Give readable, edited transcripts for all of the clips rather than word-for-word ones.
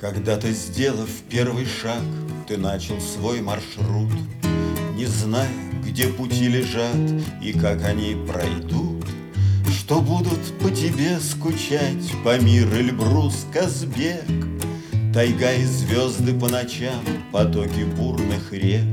Когда-то, сделав первый шаг, ты начал свой маршрут, не зная, где пути лежат и как они пройдут, что будут по тебе скучать Памир, Эльбрус, Казбек, тайга и звезды по ночам, потоки бурных рек.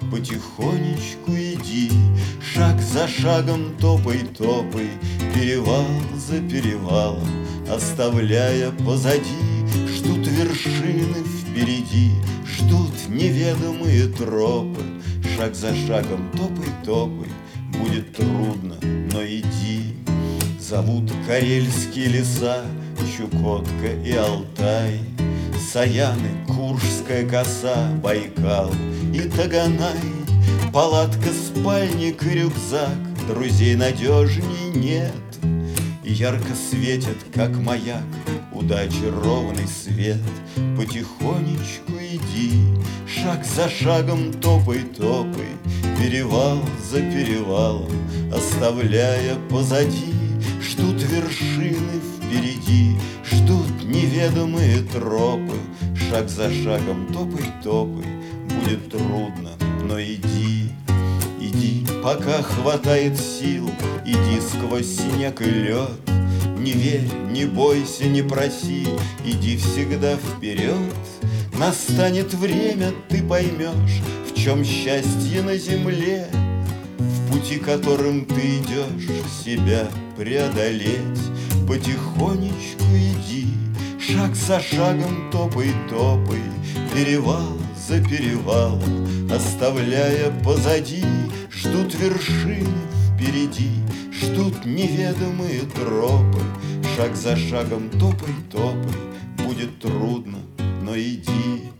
Потихонечку иди, шаг за шагом топай, топай, перевал за перевалом, оставляя позади. Ждут вершины впереди, ждут неведомые тропы. Шаг за шагом топай, топай, будет трудно, но иди. Зовут карельские леса, Чукотка и Алтай, Саяны, Куршская коса, Байкал и Таганай. Палатка, спальник и рюкзак, друзей надежней нет. И ярко светит, как маяк, удачи ровный свет. Потихонечку иди, шаг за шагом топай, топай, перевал за перевалом, оставляя позади. Ждут вершины впереди, ждут неведомые тропы. Шаг за шагом топай, топай, будет трудно, но иди. Иди, пока хватает сил, иди сквозь снег и лед. Не верь, не бойся, не проси, иди всегда вперед. Настанет время, ты поймешь, в чем счастье на земле. В пути, которым ты идешь, себя преодолеть. Потихонечку иди, шаг за шагом топай, топай, перевал за перевалом, оставляя позади. Ждут вершины впереди, ждут неведомые тропы. Шаг за шагом топай, топай, будет трудно, но иди.